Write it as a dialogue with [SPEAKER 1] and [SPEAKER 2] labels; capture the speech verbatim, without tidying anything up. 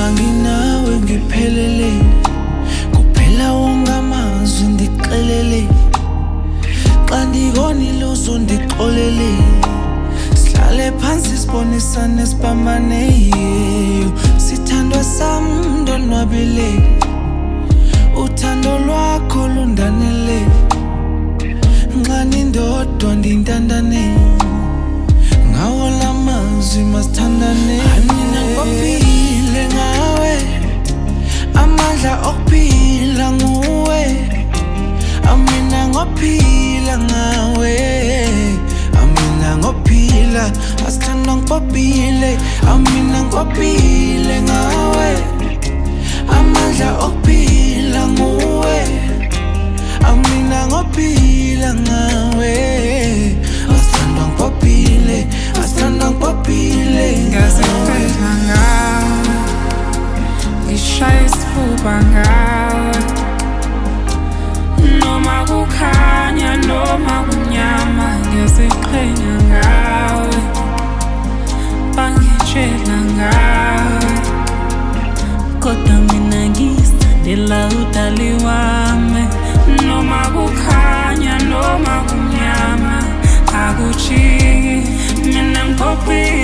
[SPEAKER 1] Uma nginawe ngiphelele, kuphela ungamazwi ndixelele. Xa ndikoni uzondixolele, sihlale phansi sibonisane sibambane. Sithandwa sam ndonwabele, uthando lwakho lundanele. Nxa nindodwa ndintandane, ngawo la mazwi masithandane. Mina ngophile ngawe, amandla okuphila nguwe. Amina ngophila ngawe, amina ngophila, asithandwa ngibobile. Amina ngophile ngawe, amandla okuphila nguwe. Amina ngophila ngawe, asithandwa ngibobile, asithandwa ngibobile.
[SPEAKER 2] Ngaziphetha ngawe, ngishaya isifuba ngawe. Noma kukhanya noma kunyama, ngiyaziqhenya ngawe. Bangitshela ngawe, kodwa mina ngisandela udali wami. Noma kukhanya noma kunyama, akujiki mina ngiphophile.